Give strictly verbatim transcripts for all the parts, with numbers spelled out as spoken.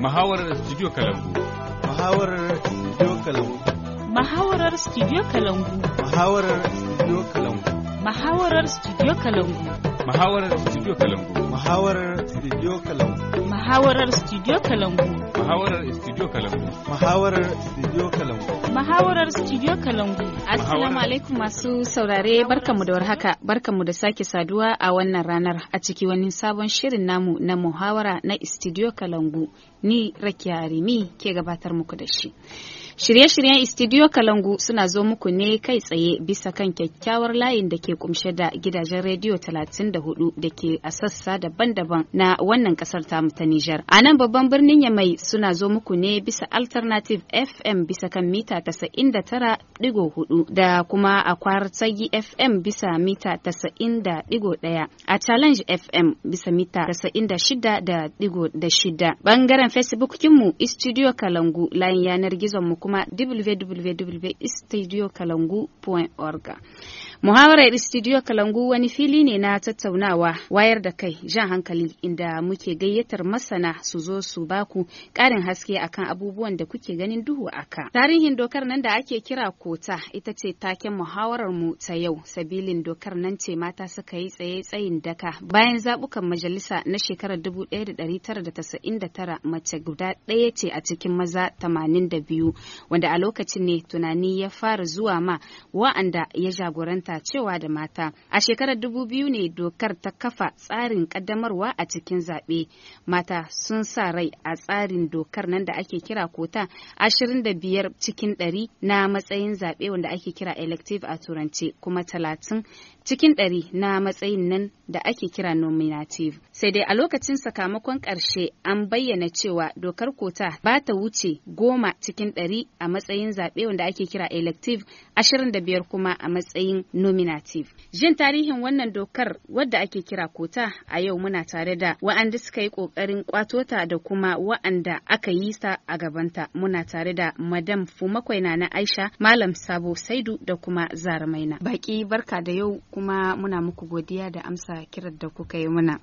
Muhawarar Studio Kalangu. Muhawarar Studio Kalangu. Muhawarar Studio Kalangu. Muhawarar Studio Kalangu. Muhawarar Studio Kalangu. Muhawarar Studio Kalangu. Muhawarar Studio Kalangu. Muhawarar Studio Kalangu. Muhawarar Studio Kalangu. Muhawarar Studio Kalangu. Muhawarar Studio Kalangu. Assalamu alaikum masu saurare, barkamu da warhaka, barkamu da sake saduwa a wannan ranar a ciki wani sabon shirin namu na Muhawara na Studio Kalangu. Ni Rakiya Arimi ke gabatar muku da shi. Shirye-shiryen Studio Kalangu suna zo muku ne kai tsaye bisa kan kyakkyawar layin da ke kumshe da gidajen rediyo talatin da hudu da ke a sassa daban-daban na wannan kasar tamu ta Nijar. A nan babban birnin Yamai suna zo muku ne bisa Alternative F M bisa kan mita tasa'in da tara digo hudu da kuma a Kwartagi F M bisa mita tasa'in da digo daya, a Challenge F M bisa mita tasa'in da shida da digo da shida. Bangaren Facebook kinmu Studio Kalangu, layin yanar gizon mu kuma w w w dot studio kalangu dot org. Muhawarar Studio Kalangu wani fili ne na tattaunawa, wayar da kai, jan hankali, inda muke gayyatar masana su zo su baku ƙarin haske akan abubuwan da kuke ganin duhu aka. Tarihin dokar nan da ake kira kota ita ce taken muhawarar mu ta yau. Sabilin dokar nan ce mata suka yi tsaye tsayin daka bayan zabukan majalisa na shekarar dubu ɗaya da ɗari tara da tasa'in da tara, mace guda ɗaya ce a cikin maza tamanin da biyu, wanda a lokacin ne tunani ya fara zuwa ma wa'anda ya jagoranta cewa da mata. A shekarar dubu biyu ne dokar ta kafa tsarin kaddamarwa a cikin zaɓe. Mata sun sa rai a tsarin dokar nan da ake kira kota ashirin da biyar cikin ɗari na matsayin zaɓe wanda ake kira elective a turance, kuma talatin cikin ɗari na matsayin nan da ake kira nominative. Sai dai a lokacin sakamakon ƙarshe an bayyana cewa dokar kota ba ta wuce goma cikin ɗari a matsayin zaɓe wanda ake kira elective, ashirin da biyar kuma a matsayin nominative. Jin tarihin wannan dokar wadda ake kira kota a yau muna tare da wa'anda suka yi ƙoƙarin ƙwato ta da kuma wa'anda aka yi sa a gabanta. Muna tare da Madam Fumakwaina na Aisha, Malam Sabo Saidu da kuma Zara Maina. Baki barka da yau, kuma muna muku godiya da amsa kiran da kuka yi muna.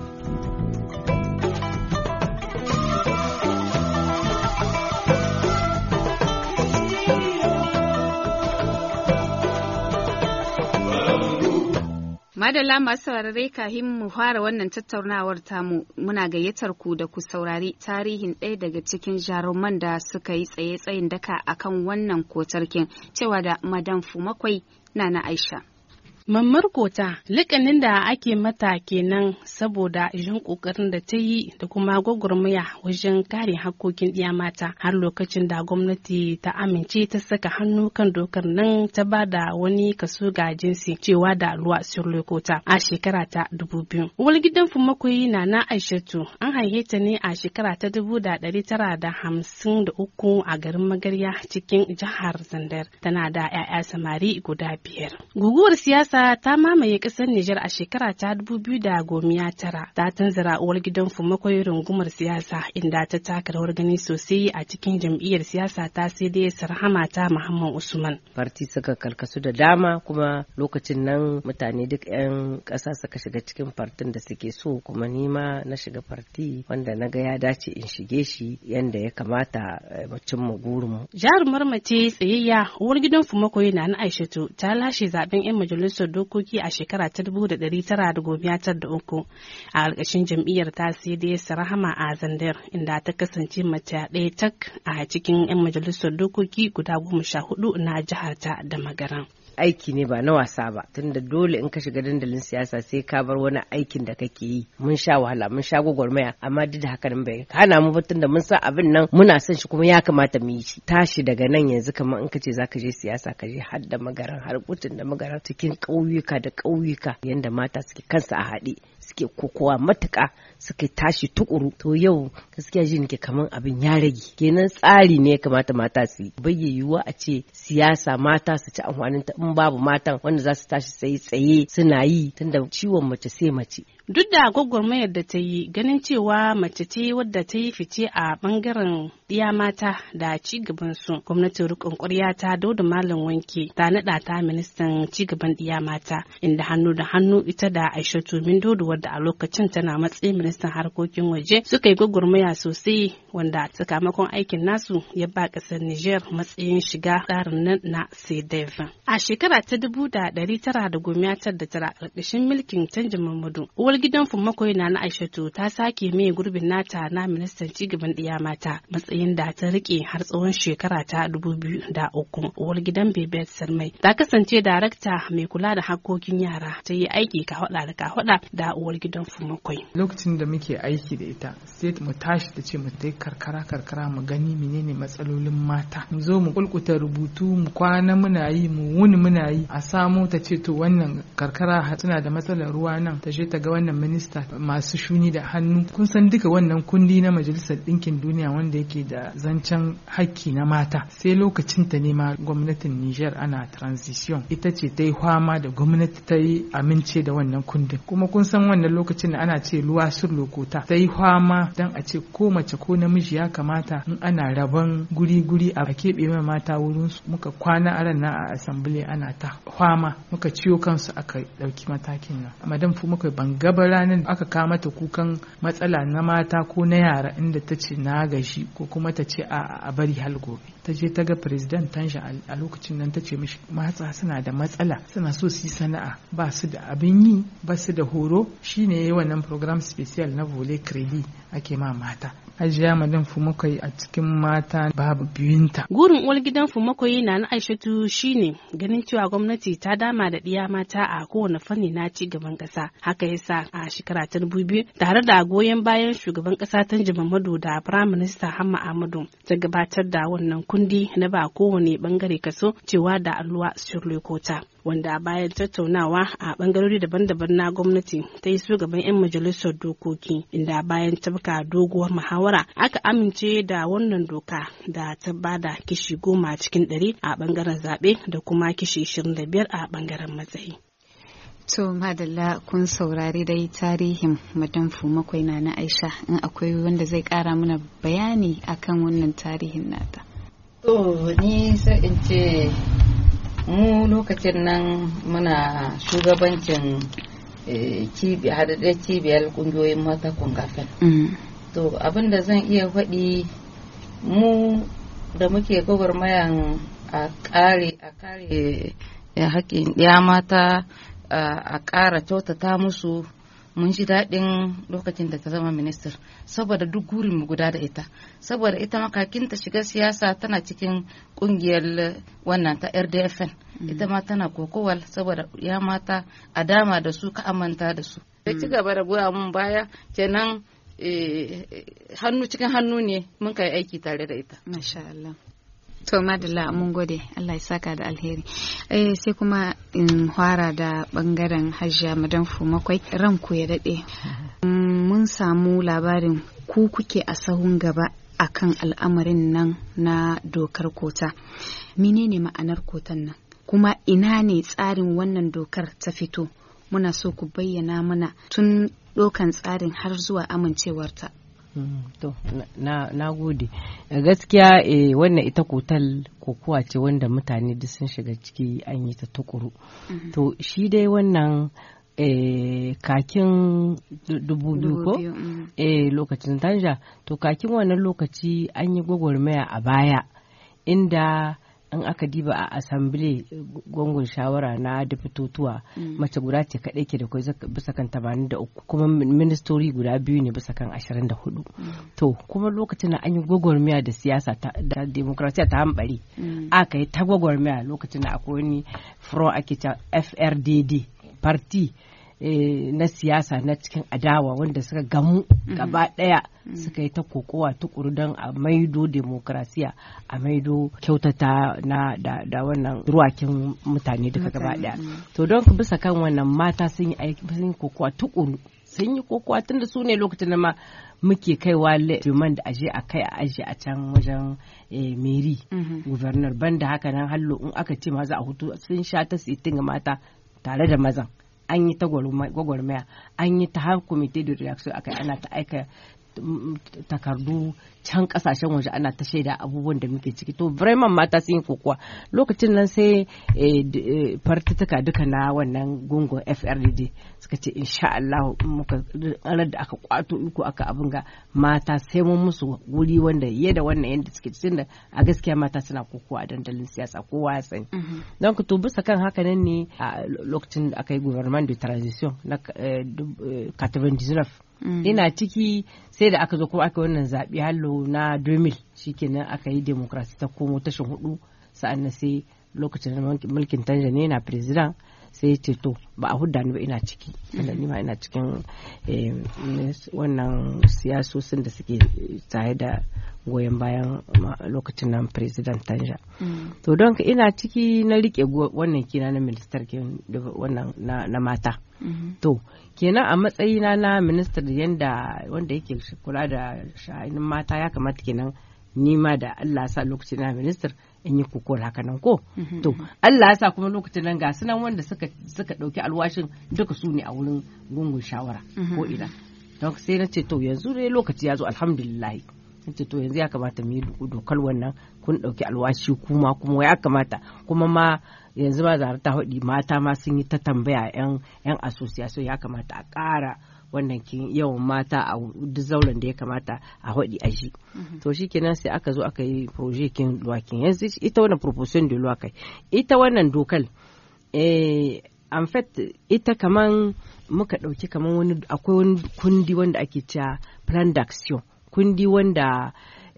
Madalla masu saurare, kafin mu fara wannan tattaunawar tamu muna gayyatar ku da ku saurari tarihin ɗaya daga cikin jaruman da suka yi tsaye-tsayin daka akan wannan kotarkin, cewa da Madam Fumakwai na Aisha. Mammar Kota likanin da ake mata kenan saboda jin kokarin da ta yi da kuma gwagwarmaya wajen kare hakkokin ɗiya mata, har lokacin da gwamnati ta amince ta saka hannu kan dokar nan ta ba da wani kaso ga jinsi cewa da luwa sur kota a shekara ta dubu biyu. Uwar gidan Fumakwai na na Aishatu an haife ta ne a shekara ta dubu da ɗari tara da hamsin da uku a garin Magarya cikin jihar Zandar. Tana da 'ya'ya samari guda biyar. Guguwar siyasa ta mamaye kasar Nijar a shekara ta dubu biyu da goma tara. Ta tanzara uwar gidan Fumakwai rungumar siyasa, inda ta taka rawar gani sosai a cikin jam'iyyar siyasa ta sai dai Sarhama ta Muhammad Usman. Farti suka karkasu da dama, kuma lokacin nan mutane duk 'yan ƙasa suka shiga cikin fartin da suke so, kuma ni ma na shiga farti wanda na ga ya dace in shige shi yanda ya kamata mu cimma gurin. Jarumar mace tsayayya uwar gidan Fumakwai na na Aishatu ta lashe zaben 'yan majalisar dokoki a shekara ta dubu da ɗari tara da goma da uku a ƙarƙashin jam'iyyar ta sai dai Sarhama a Zandar, inda ta kasance mace ɗaya tak a cikin 'yan majalisar dokoki guda goma sha hudu na jihar ta da Magaran. Aiki ne ba na wasa ba, tunda dole in ka shiga dandalin siyasa sai ka bar wani aikin da kake yi. Mun sha wahala, mun sha gwagwarmaya, amma duk da haka nan bai hana mu ba, tunda mun san abin nan muna son shi kuma ya kamata mu yi shi. Tashi daga nan yanzu kamar in ka ce zaka je siyasa, ka je har da Magaran, har kutun da Magaran, cikin ƙauyuka da ƙauyuka yanda mata suke kansu a haɗe, suke kokowa matuƙa, suke tashi tukuru. To yau gaskiya ji nake kaman abin ya rage, kenan tsari ne ya kamata mata su yi. Bai yiwuwa a ce siyasa mata su ci amfanin ta in babu matan wanda za su tashi tsaye tsaye suna yi tunda ciwon mace sai mace. Duk da gwagwarmayar da ta yi ganin cewa mace ce wadda ta yi fice a bangaren ɗiya mata da cigaban su, gwamnatin rikon ƙwarya ta Dauda Malam Wanke ta naɗa ta ministan cigaban ɗiya mata, inda hannu da hannu ita da Aishatu Mindodo wadda a lokacin tana matsayin ministan harkokin waje suka yi gwagwarmaya sosai, wanda sakamakon aikin nasu ya ba ƙasar Niger matsayin shiga tsarin nan na C D E V. A shekara ta dubu da ɗari tara da goma da tara ƙarƙashin mulkin canjin Mamadu, uwar gidan Fumakoyi na na Aishatu ta sake mai gurbin nata na ministan cigaban ɗiya mata, matsayin da ta rike har tsawon shekara ta dubu biyu da uku. Uwar gidan Bebet Sarmai ta kasance darakta mai kula da harkokin yara, ta yi aiki ka hada da ka hada da uwar gidan Fumakoyi. Lokacin da muke aiki da ita sai mu tashi da ce mu dai karkara karkara mu gani menene matsalolin mata, mu zo mu kulkuta rubutu mu kwana muna yi mu wuni muna yi a samu ta ce to wannan karkara tana da matsalar ruwa nan, ta je ta ga wannan minista masu shuni da hannu. Kun san duka wannan kundi na Majalisar Ɗinkin Duniya wanda yake da zancen hakki na mata, sai lokacin ta ne ma gwamnatin Niger ana transition ita ce ta yi fama da gwamnati ta yi amince da wannan kundin. Kuma kun san wannan lokacin da ana ce luwa sur lokota, ta yi fama dan a ce ko mace ko namiji ya kamata in ana rabon guri-guri a keɓe mai mata wurin su. Muka kwana a ran a assembly ana ta fama, muka ciyo kansu aka ɗauki matakin nan. Madam fu muka ban gaba ranar aka kawo mata kukan matsala na mata ko na yara inda ta ce na gashi ko kuma ta ce a bari hal gobe. Ta je ta ga president Tanja a lokacin nan ta ce mishi mata suna da matsala, suna so su yi sana'a ba su da abin yi ba su da horo, shine yayi wannan program special na vole credit ake ma mata. Hajiya Madan Fumakoyi a cikin mata babu biyunta. Gurin uwar gidan Fumakoyi na na Aishatu shine ganin cewa gwamnati ta dama da ɗiya mata a kowane fanni na ci gaban ƙasa. Haka yasa a shekara ta dubu biyu tare da goyon bayan shugaban ƙasa Tanja Mamadu da Prime Minister Hamma Ahmadu ta gabatar da wannan kundi na ba kowane bangare kaso cewa da alluwa sur kota. Wanda bayan tattaunawa a bangarori daban-daban na gwamnati ta yi shugaban 'yan majalisar dokoki, inda bayan tabka doguwar muhawara aka amince da wannan doka da ta bada kishi goma cikin ɗari a bangaren zaɓe da kuma kishi ishirin da biyar a bangaren matsayi. To madalla, kun saurari dai tarihin Madam Fumakoyi na na Aisha, in akwai wanda zai kara mana bayani akan wannan tarihin nata. To ni sai in ce mu lokacin nan muna shugabancin haɗaɗɗen cibiyar ƙungiyoyin mata kungafen. To abinda zan iya faɗi, mu da muke gwagwarmayan a kare a kare haƙƙin ɗiya mata, a ƙara kyautata musu, mun ji daɗin lokacin da ta zama ministar, saboda duk gurin mu guda da ita, saboda ita makakin ta shiga siyasa tana cikin kungiyar wannan ta R D F N, ita ma tana kokowal saboda ya mata a dama da su, ka amanta da su. Da ci gaba da goya mun baya, kenan hannu cikin hannu ne mun kai aiki tare da ita. Masha Allah. To madalla, mun gode, Allah ya saka da alheri. Eh, sai kuma in fara da bangaren Hajiya Madan Fumakoyi, ranku ya dade. Mun samu labarin ku kuke a sahun gaba akan al'amarin nan na dokar kota. Menene ma'anar kotan nan? Kuma ina ne tsarin wannan dokar ta fito? Muna so ku bayyana mana tun dokan tsarin har zuwa amincewarta. To na, na gode. Gaskiya eh, wannan ita kotal kokowa ce wanda mutane duk sun shiga ciki, an yi ta tukuru. Mm-hmm. To shi dai wannan eh, kakin dubu biyu ko mm-hmm. eh, lokacin Tanja, to kakin wannan lokaci an yi gwagwarmaya a baya, inda in aka diba a asambile gungun shawara na dafitotuwa mm. mace guda ce kaɗai ke da kai bisa kan tamanin da uku, kuma ministori guda biyu ne bisa kan ashirin da hudu. Mm. To kuma lokacin da an yi gwagwarmaya da siyasa da demokrasiya ta hambari, mm. aka yi ta gwagwarmaya lokacin da akwai wani front ake ta F R D D party E, na siyasa na cikin adawa wanda suka gamu mm-hmm. gaba daya mm-hmm. suka yi ta kokowa tukuru don a maido demokrasiya, a maido kyautata na da, da wannan ruwakin mutane duka gaba daya. Mm-hmm. To don bisa kan wannan mata sun yi aiki, sun yi kokowa tukuru sun yi kokowa tunda su ne lokacin da ma muke kaiwa liman da aje a kai a aje a can wajen meri gubernar banda haka nan hallo in aka ce ma za a hutu sun sha ta sitin ga mata tare da mazan an yi ta gwagwarmaya an yi ta har committee de reaction akai ana ta aika takardu can kasashen waje ana ta shaida abubuwan da muke ciki to vraiment mata sun yi kokowa lokacin nan sai fartutuka duka na wannan gungun F R D D suka ce insha Allah muka ranar da aka kwato iko aka abin ga mata sai mun musu wuri wanda yayi da wannan yanda suke cikin da a gaskiya mata suna kokowa a dandalin siyasa kowa ya sani don ku to bisa kan haka nan ne a lokacin da aka yi gouvernement de transition na ninety-nine ina ciki sai da aka zo kuma aka wannan zaɓe hallo na two mil shikenan aka yi demokrasi ta komo tashin hudu sa'an na sai lokacin mulkin Tanzania na president sai ce to ba a hudda ni ba ina ciki wanda ni ma ina cikin wannan siyasosin da suke tare da goyon bayan lokacin nan president Tanja to don ka ina ciki na rike wannan kina na minister wannan na mata to kenan a matsayina na minister yanda wanda yake kula da sha'anin mata ya kamata kenan nima da Allah ya sa lokacin na minister in yi kokowar haka nan ko to Allah ya sa kuma lokacin nan ga sunan wanda suka suka dauki alwashin duka su ne a wurin gungun shawara ko ina don sai na ce to yanzu dai lokaci ya zo alhamdulillah ce to yanzu ya kamata mu yi dokar wannan kun dauki alwashi kuma kuma ya kamata kuma ma yanzu ma zara ta hudi mata ma sun yi ta tambaya yan yan association ya kamata a ƙara wannan kin yawan mata a duk zauren da ya kamata a hudi a shi to shikenan sai aka zo aka yi project kin luwakin yanzu ita wannan proposition da luwakai ita wannan dokal eh en fait ita kaman muka dauki kaman wani akwai wani kundi wanda ake cewa plan d'action kundi wanda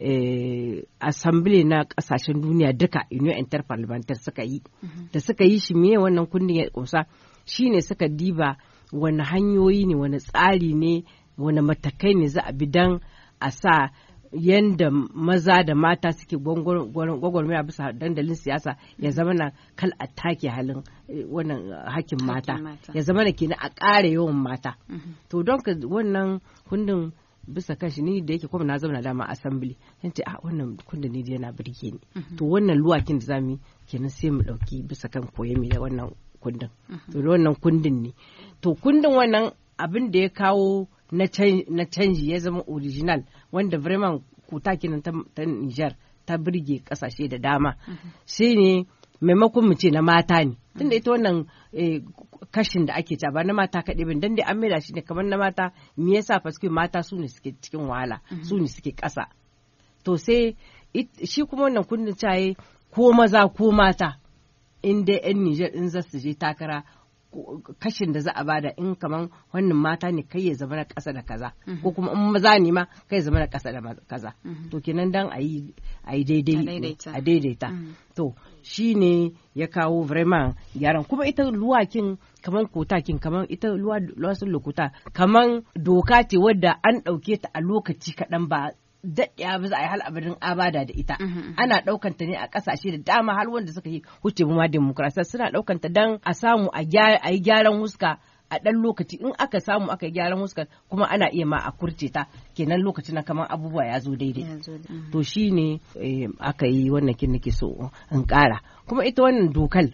eh, assembly na kasashen duniya duka union interparliamentar suka yi da suka yi shi miye wannan kundin ya kusa shine suka diba wani hanyoyi ne wani tsari ne wani matakai ne za a bi dan a sa yanda maza da mata suke gwagwarmaya bisa dandalin siyasa ya zama na kal a take halin wannan hakin mata ya zama na kenan a ƙara yawan mata to don ka wannan kundin bisa kashi ni da yake kuma na zama dama assembly yan ce a wannan kundin ne yana birge ni to wannan luwakin da zamu kenan sai mu dauki bisa kan koye mai da wannan kundin to wannan kundin ne to kundin wannan abin da ya kawo na canji ya zama original wanda vraiment kuta kenan ta Niger ta birge kasashe da dama shine maimakon mu ce na mata ne tunda ita wannan kashin da ake ba na mata kaɗai bin dan dai an maida shi ne kamar na mata me yasa paske mata su ne suke cikin wahala su ne suke ƙasa to sai shi kuma wannan kundin caye ko maza ko mata in dai yan Niger in za su je takara kashin da za a bada in kaman wannan mata ne kai ya zama na ƙasa da kaza ko kuma in maza ne ma kai ya zama na ƙasa da kaza to kenan dan a yi daidai a daidaita to shi ne ya kawo vraiment gyaran kuma ita luwakin kaman kotakin kaman ita luwa sun lokuta kaman doka ce wadda an ɗauke ta a lokaci kaɗan ba daɗaya ba za a yi hal abadin abada da ita ana ɗaukanta ne a ƙasashe da dama har wanda suka yi huce ma demokrasiya suna ɗaukanta don a samu a yi gyaran huska a ɗan lokaci in aka samu aka yi gyaran huska kuma ana iya ma a kurce ta kenan lokacin na kamar abubuwa ya zo daidai to shi ne aka yi wannan kin nake so in ƙara kuma ita wannan dokal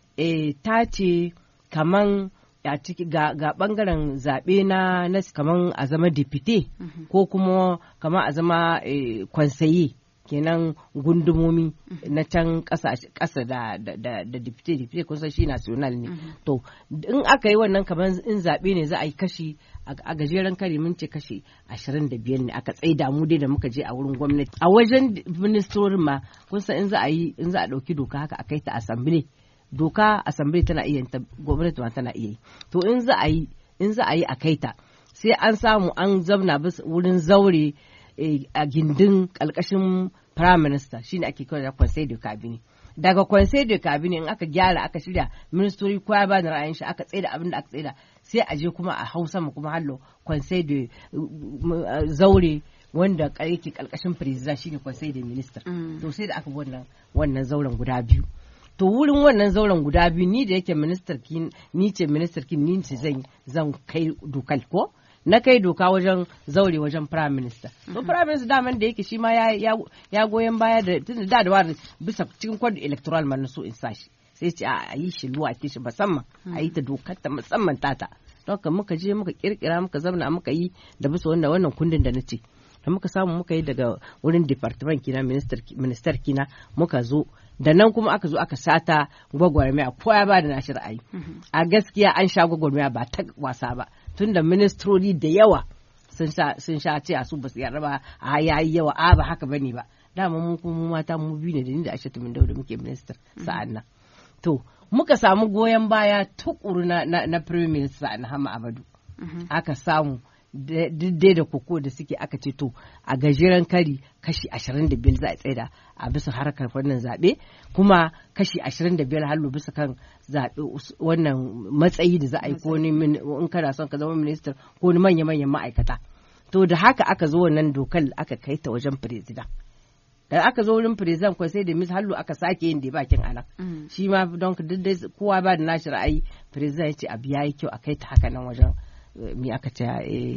ta ce kaman a ciki ga, ga bangaren zaɓe na, na kaman a zama dipite ko kuma kaman a zama eh, kwansaye kenan gundumomi na can ƙasa da, da, da, da dipite dipite kusa shi national ne to in aka yi wannan kaman in zaɓe ne za a yi kashi a gajeren kare mun ce kashi ashirin da biyar ne aka tsaida mu dai da muka je a wurin gwamnati a wajen ministorin ma kun san in za a yi in za a ɗauki doka haka a kai ta assembly doka assembly tana iya ta gwamnati ma tana iya yi to in za a yi in za a yi a kaita sai an samu an zauna bis wurin zaure a gindin kalkashin prime minister shine ake kira da conseil de cabinet daga conseil de cabinet in aka gyara aka shirya ministry ko ya ba da ra'ayin shi aka tsaida abin da aka tsaida sai a je kuma a hausa mu kuma hallo conseil de zaure wanda yake kalkashin president shine conseil de minister to sai da aka wannan wannan zauren guda biyu to wurin wannan zauren guda biyu ni da yake minister kin ni ce minister kin ni ce zan zan kai dokal ko na kai doka wajen zaure wajen prime minister to prime minister daman da yake shi ma ya ya goyen baya da tunda da da wani bisa cikin code electoral man so in sashi sai ce a yi shi luwa ke shi musamman a yi ta dokar ta musamman tata don haka muka je muka kirkira muka zamna muka yi da bisa wannan wannan kundin da nace da muka samu muka yi daga wurin department kina minister minister kina muka zo da nan kuma aka zo aka sata gwagwarmaya ko ya ba da nashi ra'ayi a gaskiya an sha gwagwarmaya ba ta wasa ba tunda ministrori da yawa sun sha sun sha ce a su ba su yarda ba a yayi yawa a ba haka bane ba dama mun kuma mata mu biyu ne da ni da Aishatu min Dauda muke minister sa'an nan to muka samu goyon baya tukuru na na, na prime minister sa'an Hama Abadu aka samu daidai da koko da suke aka ce to a gajeren kari kashi ashirin da biyar za a tsaida a bisa harkar fannin zaɓe kuma kashi ashirin da biyar hallo bisa kan zaɓe wannan matsayi da za a yi ko ni in kana son ka zama minister ko ni manya-manyan ma'aikata to da haka aka zo wannan dokar aka kai ta wajen president da aka zo wurin president ko sai da mis hallo aka sake yin da bakin anan shi ma don duk dai kowa ba da nashi ra'ayi president ya ce abu yayi kyau a kai ta haka nan wajen mi aka ce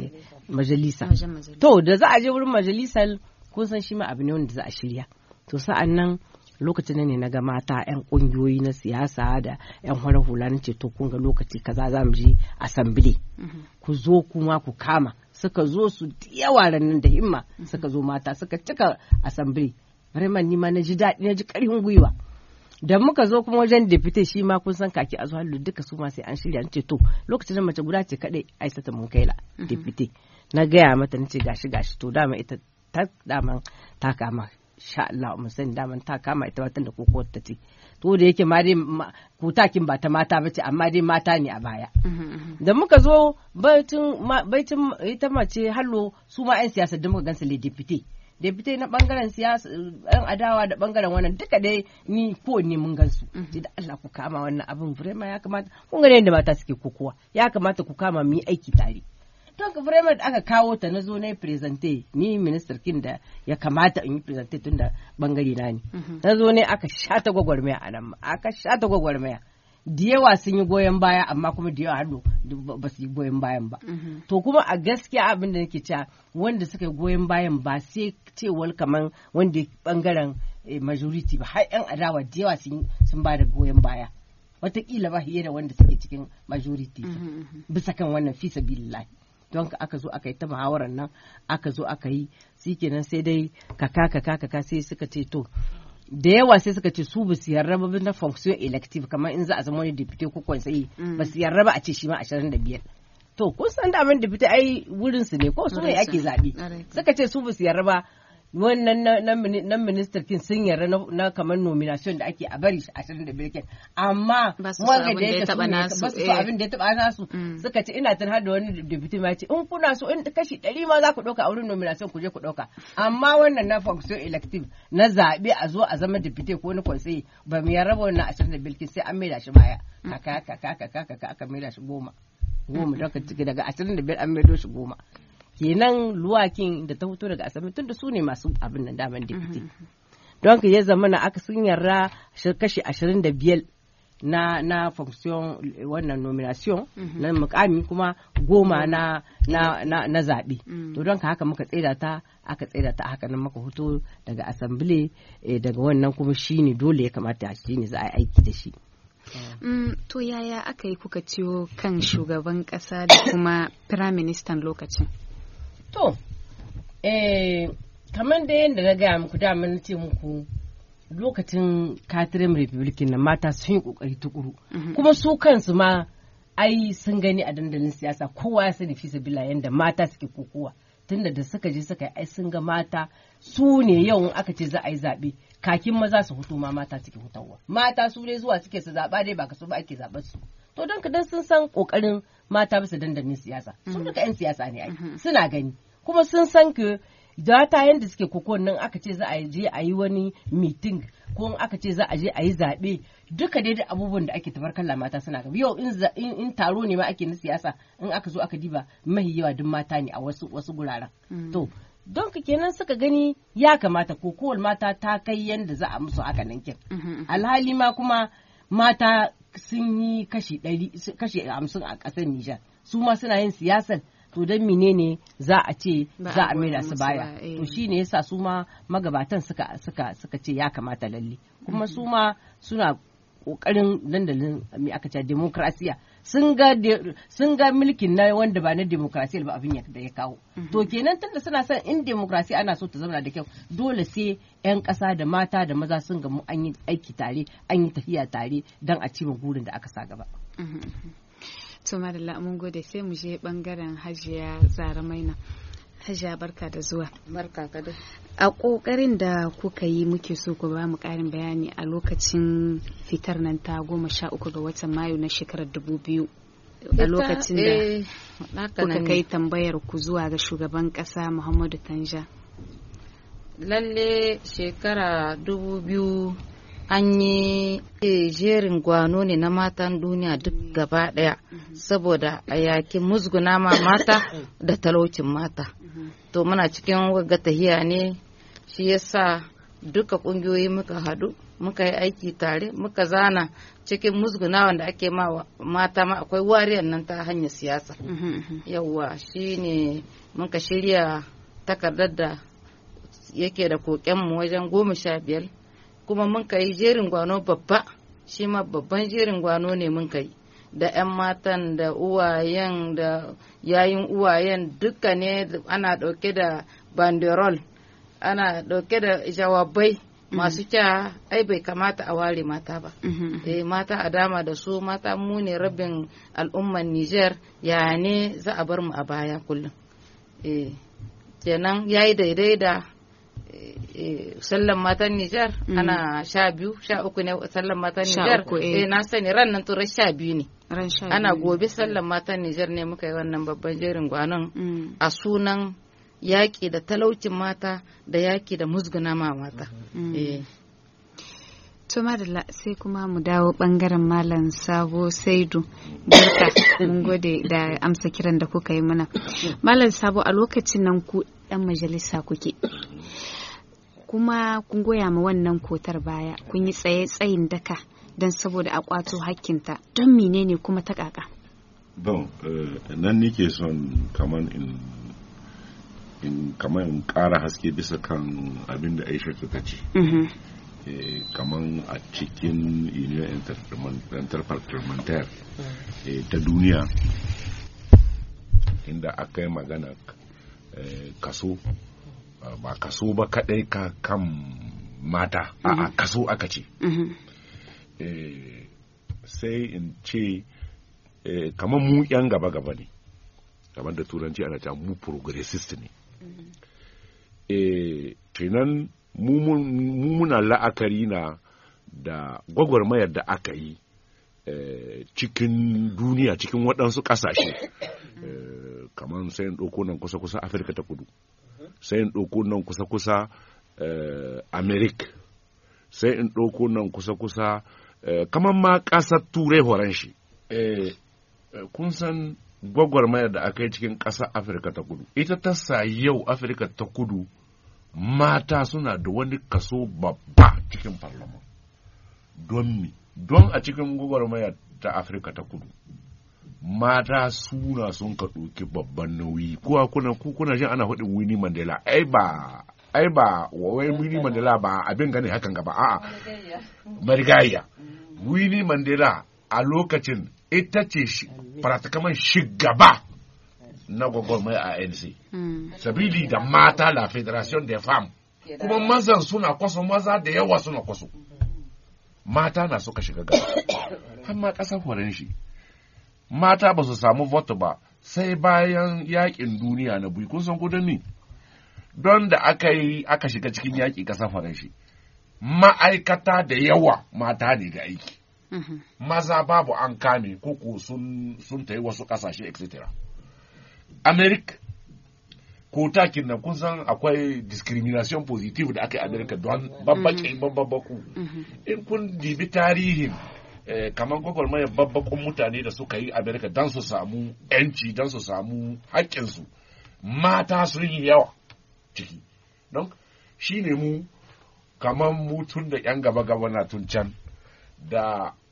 majalisa to da za a je wurin majalisar kun san shi ma abu ne wanda za a shirya to sa'an nan lokacin ne na ga mata yan kungiyoyi na siyasa da yan hura hula na ce to kun ga lokaci kaza za mu je assembly ku zo kuma ku kama suka zo su yawa ranar da himma suka zo mata suka cika assembly Bremen ni ma na ji daɗi na ji ƙarfin gwiwa da muka zo kuma wajen deputy shi ma kun san kaki a zuwa duka su ma sai an shirya nace to lokacin da mace guda ce kadai Aisata mun kai la deputy na gaya mata nace gashi gashi to dama ita ta dama ta kama sha Allah mun sani dama ta kama ita watan da kokowar ta ce to da yake ma dai kutakin ba ta mata bace amma dai mata ne a baya da muka zo baitin baitin ita mace hallo su ma 'yan siyasa da muka gansu le deputy deputy na bangaren siyasa yan adawa da bangaren wannan duka dai ni ko ne mun gansu sai da Allah ku kama wannan abin vraiment ya kamata kun ga yadda mata suke kokowa ya kamata ku kama mu yi aiki tare don ka vraiment aka kawo ta na zo na yi presente ni minister kin da ya kamata in yi presente tun da bangare na ne na zo ne aka shata gwagwarmaya a nan aka shata gwagwarmaya da yawa sun yi goyon baya amma kuma da yawa hannu ba su yi goyon bayan ba to kuma a gaskiya abin da nake cewa wanda suka yi goyon bayan ba sai cewar kaman wanda bangaren majority ba har yan adawa da yawa sun ba da goyon baya wataƙila ba fiye da wanda suke cikin majority bisa kan wannan fi sabilillahi don aka zo aka yi ta muhawarar nan aka zo aka yi shikenan sai dai kaka kaka kaka sai suka ce to da yawa sai suka ce su ba su yarda ba na function elective kamar in za a zama wani deputy ko kwansayi ba su yarda ba a ce shi ma ashirin da biyar to kun san da abin deputy ai wurin su ne ko su ne ake zabe suka ce su ba su yarda ba wannan na minister kin sun yarda na kamar nomination da ake a bari shi ashirin da biyar kin amma wanda da ya taba nasu ba su abin da ya taba nasu suka ce ina tun har da wani deputy ma ce in kuna so in kashi ɗari ma za ku ɗauka a wurin nomination ku je ku ɗauka amma wannan na function elective na zaɓe a zo a zama deputy ko na conseil ba mu yarda ba wannan ashirin da biyar kin sai an maida shi baya kaka kaka kaka kaka aka maida shi goma goma daga ashirin da biyar an maido shi goma kenan luwakin da ta fito daga asami tun da su ne masu abin nan daman deputy don ka ya zama na aka sun yarda kashi ashirin da biyar na na function wannan nomination na mukami kuma goma na na na, na zaɓe to don ka haka muka tsaida ta aka tsaida ta haka nan muka fito daga assembly eh, daga wannan kuma shine dole ya kamata shine za a yi aiki da shi. Mm, to yaya aka yi kuka ciwo kan shugaban kasa da kuma firaministan lokacin? To, eh, kamar da yadda na gaya muku dama na ce muku lokacin Katirin Republican na mata sun yi kokari tukuru. Mm-hmm. Kuma su kansu ma ai sun gani a dandalin siyasa kowa ya sani fi sabila yadda mata suke kokowa. Tunda da suka je suka yi ai sun ga mata su ne yau aka ce za a yi zaɓe kakin maza su hutu ma mata suke hutawa. Mata su ne zuwa suke su zaɓa dai ba ka so ba ake zaɓar su. To don kadan sun san kokarin mata bisa dandalin siyasa. Su duka 'yan siyasa ne ai suna gani. Kuma sun san ke data yanda suke kokon nan aka ce za a je a yi wani meeting ko aka ce za a je a yi zaɓe duka dai da abubuwan da ake tabarkalla mata suna gaba yau in, in taro ne ma ake na siyasa in aka zo aka diba mahi yawa duk mata ne a wasu wasu guraren. Mm. To don ka kenan suka gani ya kamata kokowar mata ta kai yanda za a musu haka nan kin. Mm-hmm. Alhali ma kuma mata sun yi kashi ɗari kashi hamsin a ƙasar Nijar su ma suna yin siyasar to don menene za a ce Ba a za a goya maida su musu baya ba, eh. to shine yasa su ma magabatan suka suka suka ce ya kamata lalle kuma su ma suna kokarin dandalin me aka ce demokrasiya sun ga sun ga mulkin na wanda ba na demokrasiya ba abin da ya kawo to kenan tunda suna son in demokrasiya ana so ta zama da kyau dole sai yan ƙasa da mata da maza sun gamu an yi aiki tare an yi tafiya tare don a cimma burin da aka sa gaba. To madalla mun gode sai mu je bangaren Hajiya Zara Maina. Hajiya barka da zuwa. Barka ka da. A kokarin da kuka yi muke so ku ba mu karin bayani a lokacin fitar nan ta goma sha uku ga watan Mayu na shekarar dubu biyu. A lokacin da kuka kai tambayar ku zuwa ga shugaban kasa Muhammadu Tanja. Lalle shekara dubu biyu an yi jerin gwano ne na matan duniya duk gaba daya saboda a yakin musguna ma mata da talaucin mata. To muna cikin wagga tahiya ne shi yasa duka kungiyoyi muka hadu muka yi aiki tare muka zana cikin musguna wanda ake ma mata ma akwai wariyar nan ta hanyar siyasa. Yawwa shine muka shirya takardar da yake da kokenmu wajen goma sha biyar kuma mun kai jerin gwano babba shi ma babban jerin gwano ne mun kai da 'yan matan da uwayen da yayin uwayen duka ne ana dauke da banderol ana dauke da jawabai masu kya ai bai kamata a ware mata ba eh mata a dama da su mata mu ne rabin al'umman Niger ya ne za a bar mu a baya kullum eh kenan yayi daidai da sallan matan Nijar ana sha biyu sha uku ne sallan matan Nijar eh na sani ran nan turai sha biyu ne ana gobe sallan matan Nijar ne muka yi wannan babban jerin gwanon a sunan yaƙi da talaucin mata da yaƙi da musguna ma mata. To madalla sai kuma mu dawo bangaren Malam Sabo Saidu. Barka mun gode da amsa kiran da kuka yi mana. Malam Sabo a lokacin nan ku dan majalisa kuke. Kuma kun goya ma wannan kotar baya kun yi tsaye tsayin daka don saboda a kwato hakkinta don menene kuma ta kaka. Bon, nan nike son kaman in in kamar in ƙara haske bisa kan abin da Aisha ta ce. Kamar a cikin Union Interparliamentary ta duniya inda aka yi magana kaso ba kaso ba kadai ka kan mata a kaso aka ce. Sai in ce kamar mu yan gaba-gaba ne kamar da turanci ana ta mu progressist ne. E, kenan mu muna la'akari na da gwagwarmayar da aka yi e, cikin duniya cikin waɗansu ƙasashe e, kamar sai in ɗauko nan kusa-kusa Afirka ta kudu sai in ɗauko nan kusa-kusa e, Amerika sai in ɗauko nan kusa-kusa e, kamar ma ƙasar turai horon shi e, kun san gwagwarmayar da aka yi cikin ƙasar Afirka ta kudu ita ta sa yau Afirka ta kudu mata suna da wani kaso babba cikin parlament don mi don a cikin gwagwarmayar ta Afirka ta kudu mata suna sun ka ɗauki babban nauyi kuwa kuna kuna jin ana hudin Winnie Mandela ai ba ai ba wai Winnie Mandela ba abin gane hakan gaba a'a marigayya Winnie Mandela a lokacin ita ce pratikaman shigaba na gwagwarmaya a A N C. Sabili da mata la Federation des Femmes. Kuma mazan suna kwaso maza da yawa suna kwaso. Mata na suka shiga gaba. Amma ƙasar horon shi. Mata ba su samu vote ba sai bayan yakin duniya na biyu kun san kudin ni. Don da aka yi aka shiga cikin yaƙi ƙasar horon shi. Ma'aikata da yawa mata ne ga aiki. Mm-hmm. Maza babu an kame koko sun sun tayi wasu kasashe et cetera. America ko takin nan kun san akwai discrimination positive da aka yi America don babbaƙe babbaku. In kun dibi tarihin eh, kamar gwagwarmayar babbakun mutane da suka yi America don su samu yanci don su samu haƙƙinsu mata sun yi yawa ciki. Don shi ne mu kamar mu tun da ‘yan gaba-gaba na tun can da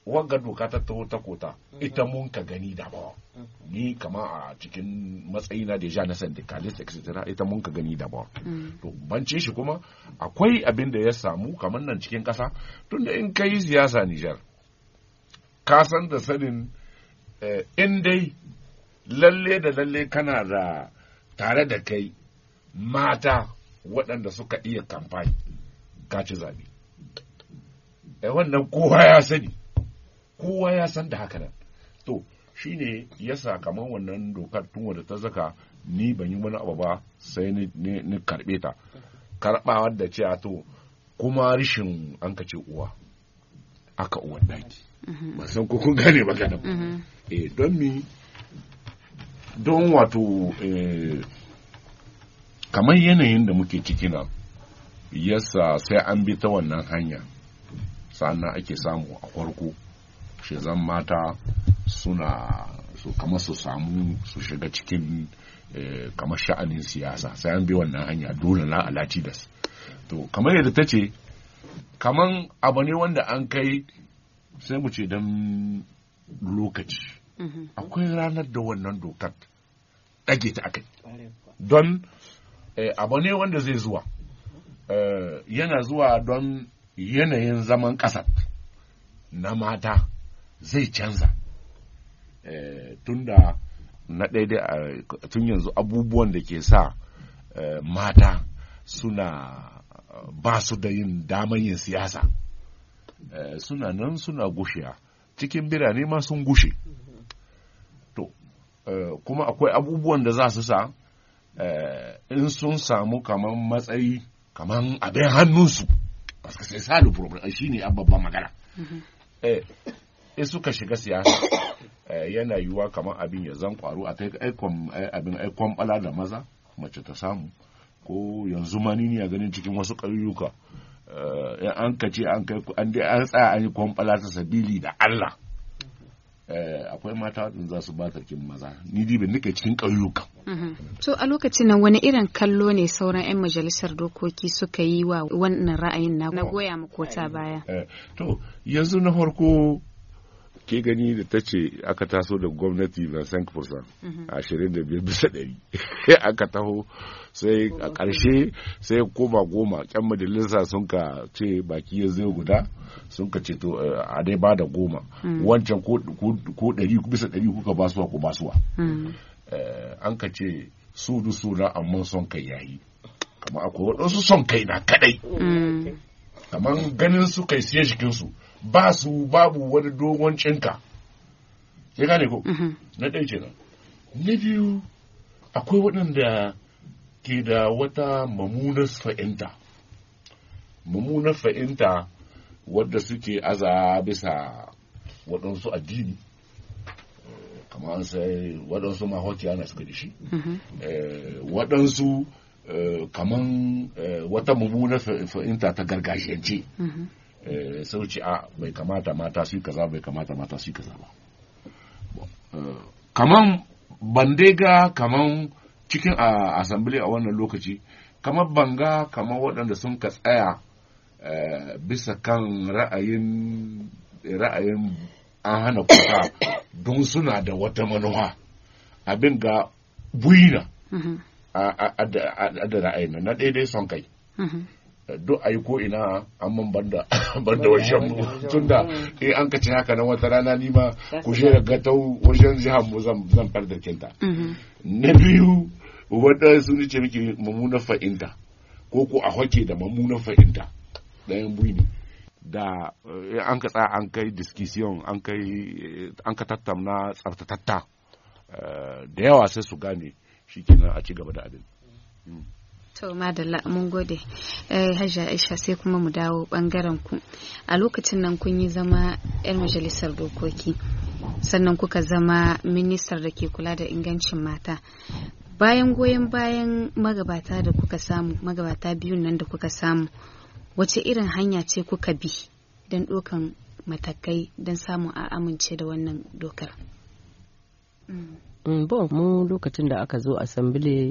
wagga doka ta taho ta kota ita mun ka gani da ba ni kama a cikin matsayina da ja na syndicalist et cetera ita mun ka gani da ba to bance shi kuma akwai abin da ya samu kamar nan cikin kasa tunda in kai siyasa Nijar ka san da sanin in dai lalle da lalle kana da tare da kai mata waɗanda suka iya kamfani ka ci zabe wannan kowa ya sani kowa ya san da haka nan to shine yasa kamar wannan dokar tun wadda ta zaka ni ban yi wani abu ba sai ni karbe ta karbawar da ce to kuma rishin an ka ce uwa aka uwan daki ba san ko kun gane magana eh don mi don wato eh kamar yanayin da muke ciki nan yasa sai an bi ta wannan hanya sannan ake samu a farko shezan mata suna su kama su samu su shiga cikin kamar sha'anin siyasa sai an bi wannan hanya dole na alati da su to kamar yadda ta ce kamar abu ne wanda an kai sai mu ce don lokaci akwai ranar da wannan dokar ɗage ta akai don abu ne wanda zai zuwa yana zuwa don yanayin zaman ƙasar na mata zai canza tunda na daidai tun yanzu abubuwan da ke sa mata suna ba su da yin daman yin siyasa suna nan suna gushiya cikin birane ma sun gushe to kuma akwai abubuwan da za su sa in sun samu kaman matsayi kaman abin hannunsu parce que c'est ça le problème shine babban magana eh in suka shiga siyasa yana yiwuwa kamar abin ya zan kwaro a kai aikon abin aikon bala da maza mace ta samu ko yanzu ma ni ne ganin cikin wasu ƙauyuka in an kace an kai an dai an tsaya an yi kwamfala ta sabili da Allah akwai mata da za su ba tarkin maza ni dai ban nake cikin ƙauyuka. To a lokacin nan wani irin kallo ne sauran 'yan majalisar dokoki suka yi wa wannan ra'ayin na goya makota baya? To yanzu na farko ke gani da ta ce aka taso da gwamnati na cinq percent ashirin da biyar bisa ɗari aka taho sai a ƙarshe sai koma goma ƙyan majalisa sun ka ce baki ya zai guda sun ka ce to a dai ba da goma wancan ko ɗari bisa ɗari kuka basuwa ko basuwa an ka ce su du suna amma son kai yayi kamar akwai waɗansu son kai na kaɗai kamar ganin su kai siya jikinsu ba su babu wani dogon cinka ya gane ko na ɗaya kenan na biyu akwai waɗanda ke da wata mamunar fa'inta mamunar fa'inta wadda suke aza bisa waɗansu addini kamar sai waɗansu mahokiya na suka da shi waɗansu kamar wata mamunar fa'inta ta gargajiyance sau ce a bai kamata mata su kaza bai kamata mata su kaza ba kaman bandega kaman cikin assembly a wannan lokaci kamar banga kamar waɗanda sun ka tsaya bisa kan ra'ayin ra'ayin an hana kuka don suna da wata manuwa abin ga buyina a da ra'ayin na daidai son kai duk a yi ko ina amman banda banda wajen mu tunda in an kace haka nan wata rana ni ma ku je da gatau wajen jihar mu zan zan far da kinta na biyu wanda su ce miki mamuna fa'inta ko ko a hoke da mamuna fa'inta dayan buyi da an ka tsaya an kai discussion an kai an ka tattauna tsaftatatta da yawa sai su gane shikenan a ci gaba da abin. To madalla mun gode Hajja Aisha sai kuma mu dawo bangaren ku a lokacin nan kun yi zama yar majalisar dokoki sannan kuka zama ministar da ke kula da ingancin mata bayan goyon bayan magabata da kuka samu magabata biyun nan da kuka samu wace irin hanya ce kuka bi don ɗaukan matakai don samun a amince da wannan dokar? Bon mu lokacin da aka zo assembly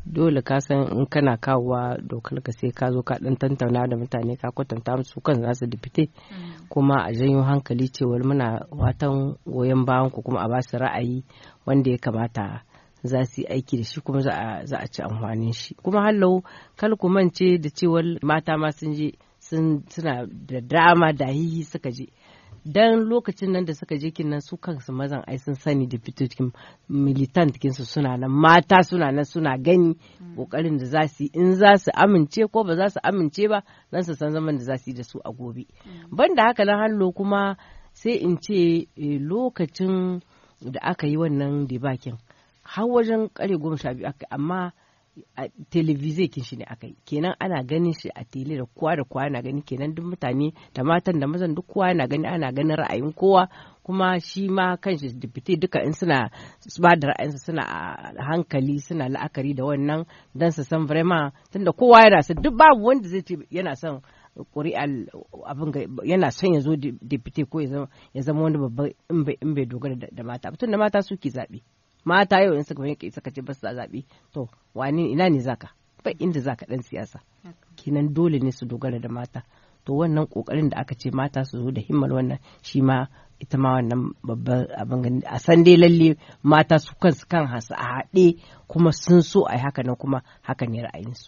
dole ka san in kana kawowa dokar ka sai ka zo ka dan tantauna da mutane ka kwatanta musu kan za su dipite kuma a janyo hankali cewar muna watan goyon bayan ku kuma a ba su ra'ayi wanda ya kamata za su yi aiki da shi kuma za a ci amfanin shi kuma hallau kal ku mance da cewar mata ma sun je suna da dama da hihi suka je dan lokacin nan da suka je kin nan su kansu mazan ai sun sani da fitokin militant kinsu suna nan mata suna nan suna gani kokarin da za su yi in za su amince ko ba za su amince ba dan su san zaman da za su yi da su a gobe banda haka nan hallo kuma sai in ce lokacin da aka yi wannan debakin har wajen kare goma sha biyu aka amma a telebizai kin shi ne aka yi kenan ana ganin shi a tele da kowa da kowa na gani kenan duk mutane da matan da mazan duk kowa na gani ana ganin ra'ayin kowa kuma shi ma kanshi dipite duka in suna ba da ra'ayinsu suna a hankali suna la'akari da wannan dan su san vraiment tunda kowa yana son duk babu wanda zai ce yana son ƙuri'ar abin yana son ya zo dipite ko ya zama wani babban in bai dogara da mata tunda mata suke zaɓe mata yau in suka yanke suka ce ba su zaɓe to wani ina ne zaka ba inda zaka dan siyasa kinan dole ne su dogara da mata to wannan kokarin da aka ce mata su zo da himmar wannan shi ma ita ma wannan babban abin gani a san dai lalle mata su kansu kan hasu a haɗe kuma sun so a yi haka nan kuma haka ne ra'ayinsu.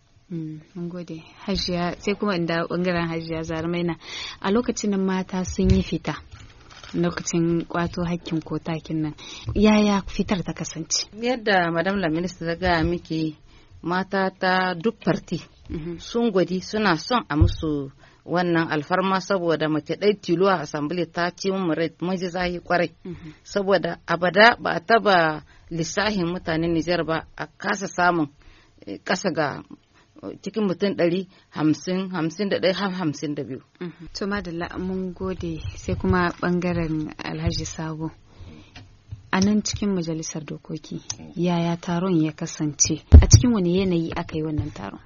mun gode hajiya sai kuma inda bangaren hajiya Zarmaina a lokacin nan mata sun yi fita lokacin kwato hakkin ko takin nan yaya fitar ta kasance yadda madam la minister ta gaya miki mata ta duk farti sun gwadi suna son a musu wannan alfarma saboda mace ɗai tilo a assembly ta ce mun maji zahi kwarai saboda abada ba a taba lissahin mutanen Nijar ba a kasa samun kasa ga cikin mutum ɗari hamsin hamsin da ɗaya har hamsin da biyu. To madalla mun gode sai kuma ɓangaren Alhaji Sabo. A nan cikin majalisar dokoki yaya taron ya kasance a cikin wani yanayi aka yi wannan taron?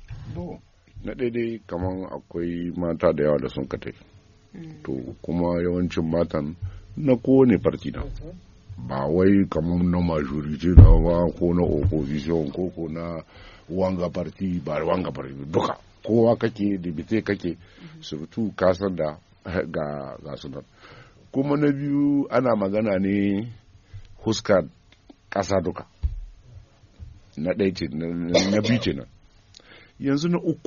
Na daidai kamar akwai mata da yawa da sun kate. To kuma yawancin matan na kowane farti na. Ba wai kamar na majority na ba ko na opposition ko ko na wanga parti ba wanga parti duka kowa kake dibite kake surutu kasar da ga ga sunan kuma na biyu ana magana ne huska kasa duka na ɗaya ce na biyu ce nan yanzu na uku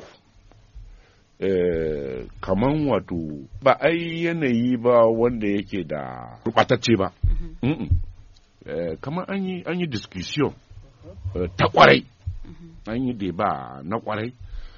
eh, kaman wato ba ai yanayi ba wanda yake da rubatacce ba mm -mm. eh, kaman an yi an yi discussion eh, ta kwarai an yi deba na kwarai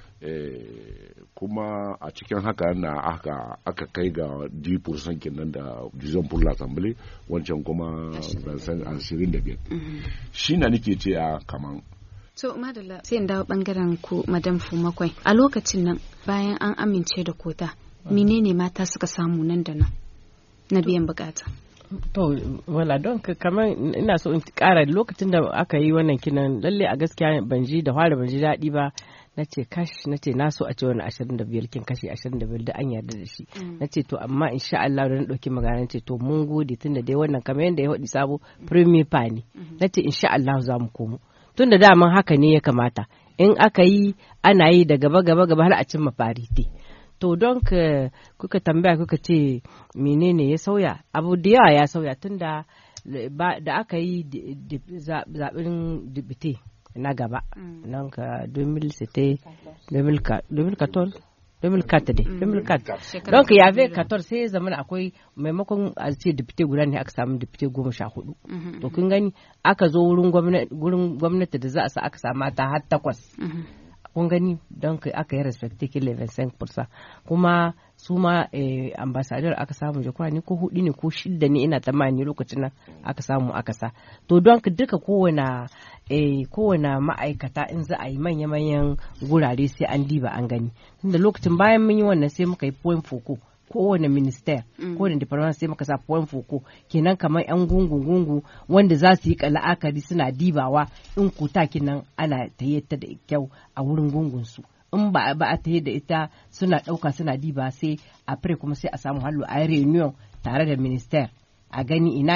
kuma a cikin haka na aka aka kai ga dix percent kenan da division pour l'assemblée wancan kuma ashirin da biyar shi na nake ce a kaman to madalla sai in dawo bangaren ku madam Fumakwai a lokacin nan bayan an amince da kota menene mata suka samu nan da nan na biyan bukata to wala don kamar ina so in kara lokacin da aka yi wannan kinan lalle a gaskiya ban ji da fara ban ji daɗi ba na ce kash na ce na so a ce wani ashirin da biyar kin kashi ashirin da biyar da an yarda da shi na ce to amma insha Allah da na ɗauki magana ce to mun gode tun da dai wannan kamar yadda ya faɗi Sabo premier pa ne na ce insha Allah za mu komo tun da daman haka ne ya kamata in aka yi ana yi da gaba gaba gaba har a cimma farite to don ka kuka tambaya kuka ce menene ya sauya abu da yawa ya sauya tun da da aka yi zaɓen dibite na gaba nan ka deux mille c'était deux mille quatorze deux mille quatre don ka yafe quatorze sai zaman akwai maimakon a ce dipite guda ne aka samu dipite goma sha hudu to kun gani aka zo wurin gwamnati da za a sa aka samu mata har takwas kun gani don ka aka yi respecte ki eleven cinq percent kuma su ma ambassador aka samu jakwa ne ko hudu ne ko shidda ne ina tsammani lokacin nan aka samu aka sa to don ka duka kowane kowane ma'aikata in za a yi manya-manyan gurare sai an diba an gani tunda lokacin bayan mun yi wannan sai muka yi point foko kowane minister kowane department sai muka sa point foko kenan kamar yan gungu-gungu wanda za su yi la'akari suna dibawa in kutakin nan ana tayyata da kyau a wurin gungunsu in ba a tayi da ita suna ɗauka suna diba sai a kuma sai a samu hallo a reunion tare da minister a gani ina ne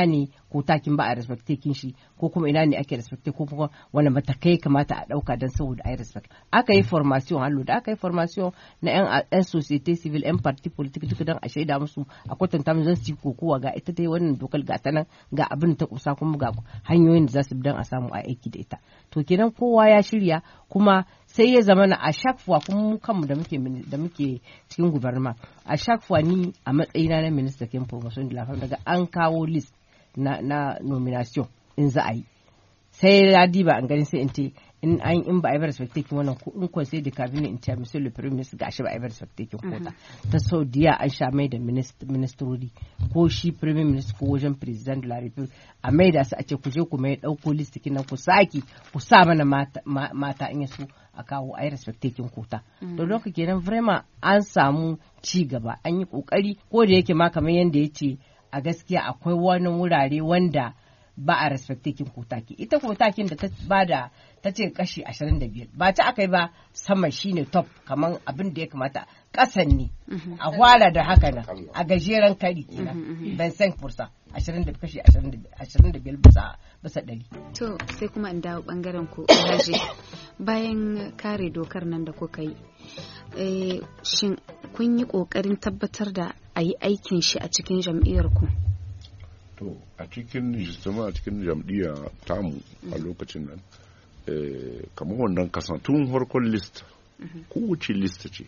ko takin ba a respecte kin shi ko kuma ina ne ake respecte ko kuma wani matakai kamata a dauka don saboda ai respect aka yi formation hallo da aka yi formation na yan yan society civil yan party political duka don a shaida musu a kwatanta musu su ko kowa ga ita dai wannan dokar ga ta nan ga abin ta kusa kuma ga hanyoyin da za su bi don a samu a aiki da ita to kenan kowa ya shirya kuma sai ya zama na a shakfuwa kuma mu kanmu da muke da muke cikin guberma a shakfuwa ni a matsayina na minister kin promotion de la femme daga an kawo list na, na nomination in za a yi sai ya diba an gani sai in ce in an in ba a yi respecte kin wannan in conseil de cabinet in ce monsieur le premier ministre gashi ba a yi respecte kin kota ta saudiya an sha mai da ministrori ko shi premier minister ko wajen president de la republique a mai da su a ce ku je ku mai dauko list kin nan ku saki ku sa mana mata, mata in yaso a kawo a yi respecte kin kota don lokaci kenan vraiment an samu ci gaba an yi kokari ko da yake ma kamar yanda yace a gaskiya akwai wani wurare wanda ba a respectakin kotaki ita kotakin da ta bada ta ce kashi ashirin da biyar ba ta akai ba sama shine top kaman abin da ya kamata kasan ne a hwala da haka nan a gajeren kari kenan ban san fursa ashirin da kashi ashirin da biyar bisa bisa ɗari. To sai kuma in dawo bangaren ku Alhaji bayan kare dokar nan da kuka yi shin kun yi kokarin tabbatar da a yi aikin shi a cikin jam'iyyar ku? To a cikin jistama a cikin jam'iyya tamu a lokacin nan kamar wannan kasan tun harkon list kowace list ce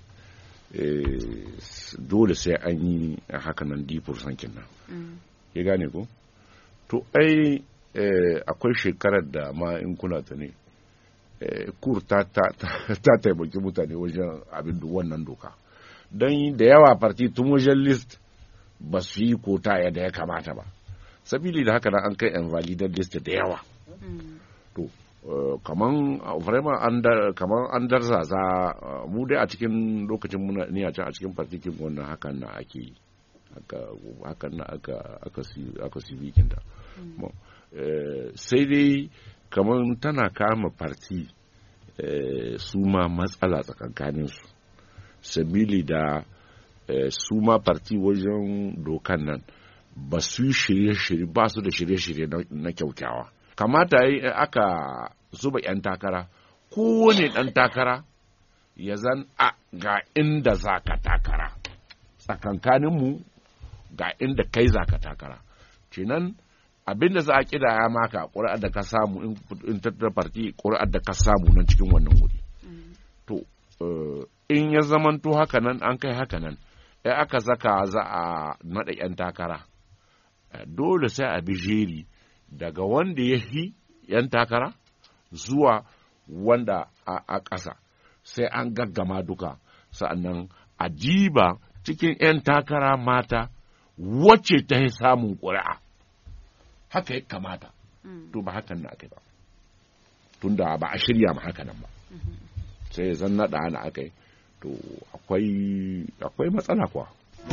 dole sai an yi haka nan dipur sankin nan ya gane ko to ai akwai shekarar da ma in kuna ta ne kur ta taimaki mutane wajen abin da wannan doka don da yawa farti tun wajen list ba su yi kota yadda ya kamata ba sabili da haka nan an kai invalidan list da yawa to kaman vraiment an dar kaman an darzaza mu dai a cikin lokacin muna ni a can a cikin partikin wannan hakan na ake haka hakan na aka aka aka sibikin da sai dai kaman tana kama parti su ma matsala tsakankanin su sabili da su ma parti wajen dokan nan ba su shirye-shirye ba su da shirye-shirye na kyaukyawa kamata yi aka zuba 'yan takara kowane ɗan takara ya zan a ga inda za ka takara tsakankaninmu ga inda kai za ka takara kenan abinda za a kidaya maka ƙuri'ar da ka samu in tattar farti ƙuri'ar da ka samu nan cikin wannan wuri to in ya zamanto haka nan an kai haka nan ya aka zaka za a naɗa 'yan takara dole sai a bi jeri daga wanda ya fi 'yan takara zuwa wanda a ƙasa sai an gaggama duka sa'annan a jiba cikin 'yan takara mata wacce ta yi samun ƙuri'a haka ya kamata to ba hakan na aka ba tunda ba a shirya ma haka nan ba sai zan naɗa ana aka yi to akwai matsala kuwa.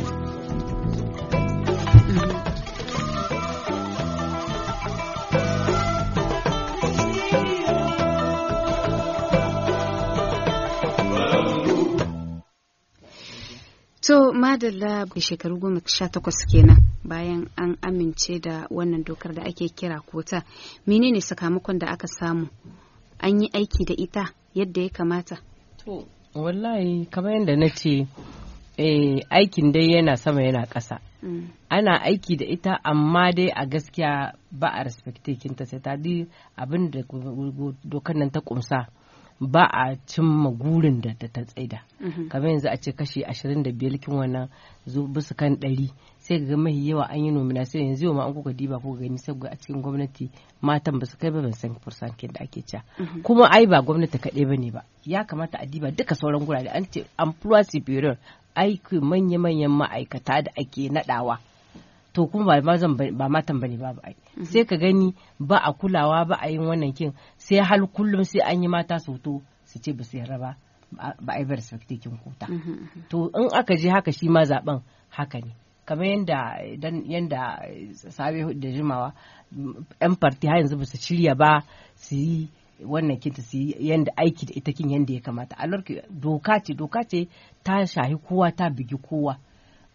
To madalla bai shekaru goma sha takwas kenan bayan an amince da wannan dokar da ake kira kota menene sakamakon da aka samu an yi aiki da ita yadda ya kamata? To wallahi kamar yadda na ce aikin dai yana sama yana ƙasa mm. ana aiki da ita amma dai a gaskiya ba a respectakinta sai ta di abin da dokar nan ta kumsa ba a cimma gurin da ta tsaida kamar yanzu a ce kashi ashirin da biyar kin wannan zo bisa kan ɗari sai ga mai yawa an yi nomination yanzu yau ma an kuka diba ko gani sai a cikin gwamnati matan ba su kai ba ban san fursankin da ake cewa kuma ai ba gwamnati kaɗai ba ne ba ya kamata a diba duka sauran gurare an ce emploi superior aiki manya-manyan ma'aikata da ake naɗawa to kuma ba mazan ba matan bane babu ai sai ka gani ba a kulawa ba a yin wannan kin sai hal kullum sai an yi mata su to su ce ba su yarda ba ba ai bar kin kota to in aka je haka shi ma zaben haka ne kamar yanda dan yanda sabe da jimawa yan party har yanzu ba su shirya ba su yi wannan kinta su yi yanda aiki da ita kin yanda ya kamata a doka ce doka ce ta shahi kowa ta bigi kowa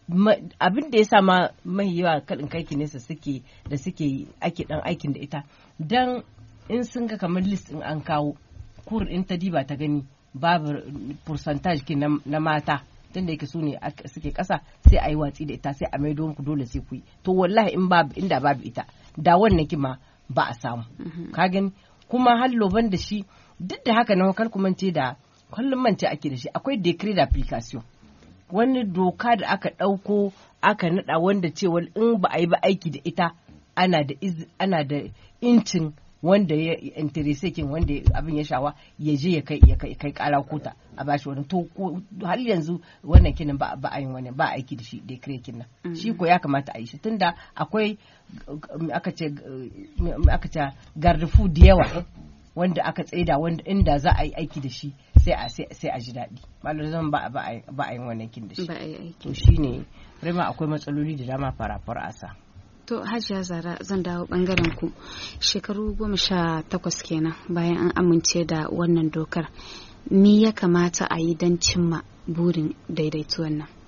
abin da ya sa ma mai yawa kaɗin kai nesa suke da suke ake ɗan aikin da ita dan in sun ga kamar list in an kawo kur in ta diba ta gani babu percentage ke na mata tunda yake su ne suke ƙasa sai a yi watsi da ita sai a maido ku dole sai ku yi to wallahi in babu inda babu ita da wannan kima ba a samu ka gani kuma halloban da shi duk da haka nan kar ku mance da kullum mance ake da shi akwai decree d'application wani doka da aka ɗauko aka naɗa wanda cewa in ba a yi ba aiki da ita ana da ana da incin wanda ya interese kin wanda abin ya shawa ya je ya kai ya kai kara kota a bashi wani to har yanzu wannan kinin ba ba a yin wani ba aiki da shi decree kin nan shi ko ya kamata a yi shi tunda akwai aka ce aka ce gardafu da yawa wanda aka tsaida wanda inda za a yi aiki da shi sai a sai a ji daɗi malar zan ba ba a yin wannan kin da shi to shine rima akwai matsaloli da dama fara fara asa. To Hajiya Zara zan dawo bangaren ku shekaru goma sha takwas kenan bayan an amince da wannan dokar me ya kamata a yi don cimma burin daidaituwan nan?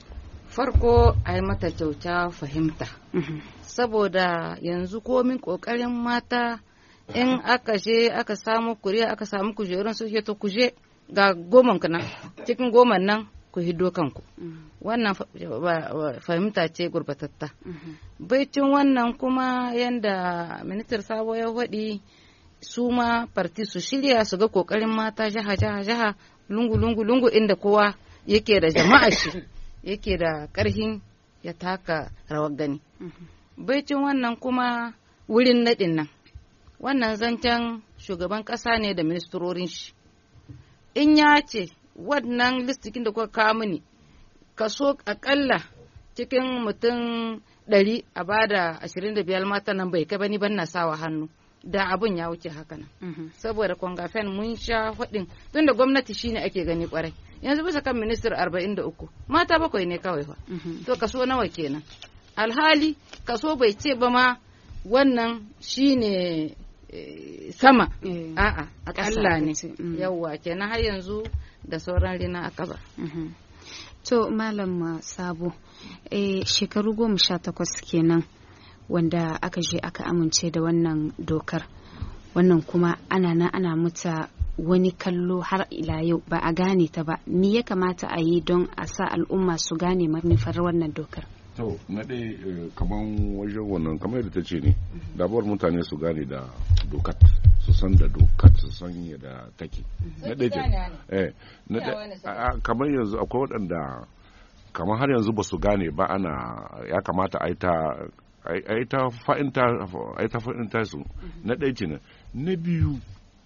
Farko a yi mata kyauta fahimta saboda yanzu komin kokarin mata in aka je aka samu kuriya aka samu kujerun su to kuje ga goman kana cikin goman nan ku hiddo kanku wannan fahimta ce gurbatatta baicin wannan kuma yanda ministar sabo ya faɗi su ma parti su shirya su ga kokarin mata jaha jaha jaha lungu lungu lungu inda kowa yake da jama'a shi yake da karhin ya taka rawar gani baicin wannan kuma wurin naɗin nan wannan zancen shugaban ƙasa ne da ministerorin shi in ya ce wannan listikin da kuka kawo mini kaso akalla cikin mutum ɗari a bada ashirin da biyar mata nan bai kai bani ban na sawa hannu da abun ya wuce haka nan saboda kongafen mun sha faɗin tunda gwamnati shine ake gani kwarai yanzu bisa kan minister arba'in da uku mata bakwai ne kawai fa to kaso nawa kenan alhali kaso bai ce ba ma wannan shine sama a'a akalla ne yawwa kenan har yanzu da sauran rina a kaba. To Malam Sabo, eh, shekaru goma sha takwas kenan wanda aka je aka amince da wannan dokar. Wannan kuma ana nan ana muta wani kallo har ila yau ba a gane ta ba. Me ya kamata a yi don a sa al'umma su gane manufar wannan dokar? To, na dai kaman wajen wannan kamar yadda ta ce ne, dabar mutane su gane da dokat. su san da dokat su san yadda take na ɗaya eh na ɗaya kamar yanzu akwai waɗanda kamar har yanzu ba su gane ba ana ya kamata a yi ta a yi ta fa'inta a yi ta fa'inta su na ɗaya ce na biyu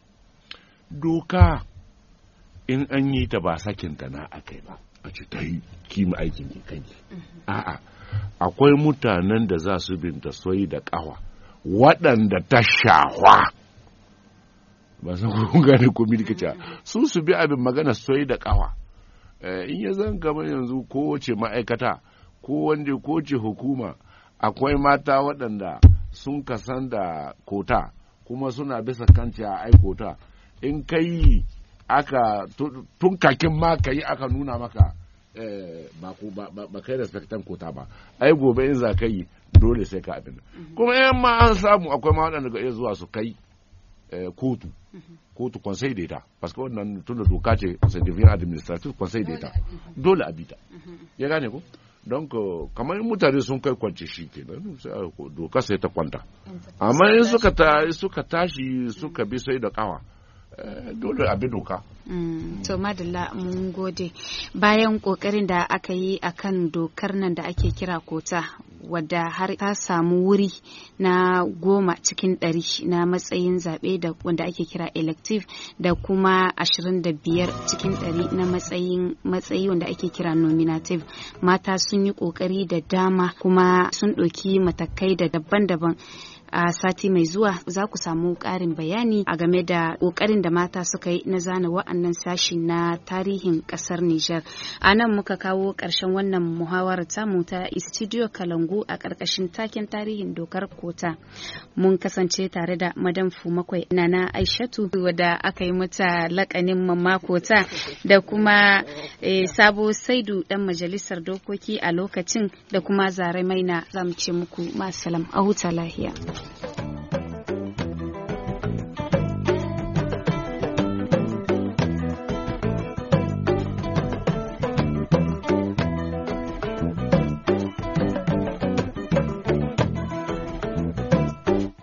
doka in an yi ta ba sakin ta na akai ba a ce ta yi kima aikin ki kanki a'a akwai mutanen da za su binta soyi da ƙawa waɗanda ta shahwa ba san kun gane ko mi dika su su bi abin magana soyi da kawa in ya zan gaba yanzu kowace ma'aikata ko wanda kowace hukuma akwai mata waɗanda sun kasan da kota kuma suna bisa kanci a ai kota in kai aka tun kakin ma ka yi aka nuna maka ba kai respectan kota ba ai gobe in za ka yi dole sai ka abin kuma yan ma an samu akwai ma waɗanda ga iya zuwa su kai kotu kotu conseil d'etat parce que wannan tunda doka ce c'est devient administratif conseil d'etat dole a bita ya gane ko donc kamar mutane sun kai kwance shi ke doka sai ta kwanta amma in suka ta suka tashi suka bi sai da kawa dole a bi doka. To madalla mun gode bayan kokarin da aka yi akan dokar nan da ake kira kota wadda har ta samu wuri na goma cikin ɗari na matsayin zaɓe da wanda ake kira elective da kuma ashirin da biyar cikin ɗari na matsayin matsayi wanda ake kira nominative mata sun yi ƙoƙari da dama kuma sun ɗauki matakai da daban-daban a sati mai zuwa za ku samu ƙarin bayani a game da ƙoƙarin da mata suka yi na zana wa'annan sashi na tarihin ƙasar Nijar. A nan muka kawo ƙarshen wannan muhawarar tamu ta Studio Kalangu a ƙarƙashin taken tarihin dokar kota. Mun kasance tare da Madam Fumakwai Nana Aishatu wadda aka yi mata lakanin mamma kota da kuma e, Sabo Saidu dan majalisar dokoki a lokacin da kuma Zare Maina. Za mu ce muku masalam a huta lahiya.